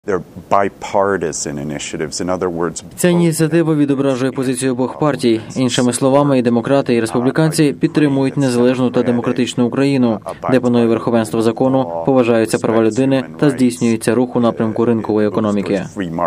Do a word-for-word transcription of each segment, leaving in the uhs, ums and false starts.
Ця ініціатива відображує позицію обох партій. Іншими словами, і демократи, і республіканці підтримують незалежну та демократичну Україну, де панує верховенство закону, поважаються права людини та здійснюється рух у напрямку ринкової економіки.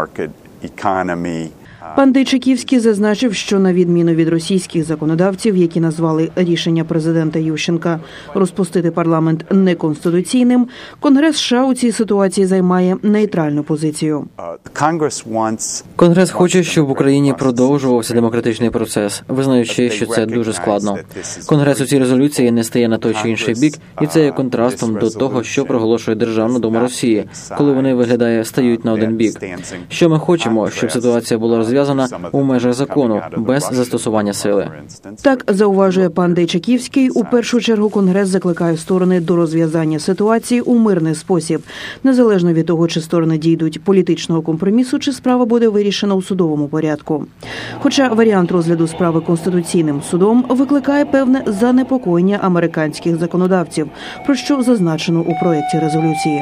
Пан Дейчаківський зазначив, що на відміну від російських законодавців, які назвали рішення президента Ющенка розпустити парламент неконституційним, Конгрес США у цій ситуації займає нейтральну позицію. Конгрес хоче, щоб в Україні продовжувався демократичний процес, визнаючи, що це дуже складно. Конгрес у цій резолюції не стає на той чи інший бік, і це є контрастом до того, що проголошує Державна дума Росії, коли вони, виглядає, стають на один бік. Що ми хочемо, щоб ситуація була розв'язана у межах закону, без застосування сили. Так, зауважує пан Дейчаківський, у першу чергу Конгрес закликає сторони до розв'язання ситуації у мирний спосіб, незалежно від того, чи сторони дійдуть політичного компромісу, чи справа буде вирішена у судовому порядку. Хоча варіант розгляду справи Конституційним судом викликає певне занепокоєння американських законодавців, про що зазначено у проєкті резолюції.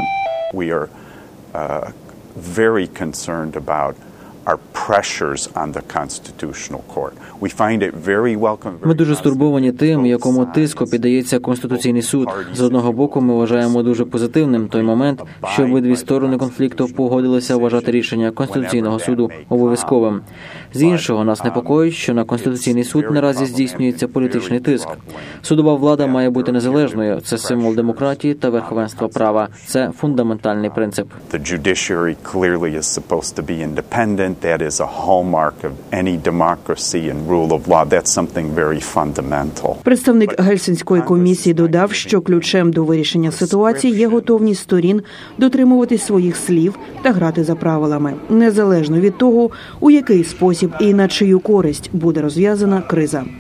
Ми дуже стурбовані тим, якому тиску піддається Конституційний суд. З одного боку, ми вважаємо дуже позитивним той момент, що обидві сторони конфлікту погодилися вважати рішення Конституційного суду обов'язковим. З іншого, нас непокоїть, що на Конституційний суд наразі здійснюється політичний тиск. Судова влада має бути незалежною. Це символ демократії та верховенства права. Це фундаментальний принцип. That is a hallmark of any democracy and rule of law. That's something very fundamental. Представник Гельсінської комісії додав, що ключем до вирішення ситуації є готовність сторін дотримуватись своїх слів та грати за правилами, незалежно від того, у який спосіб і на чию користь буде розв'язана криза.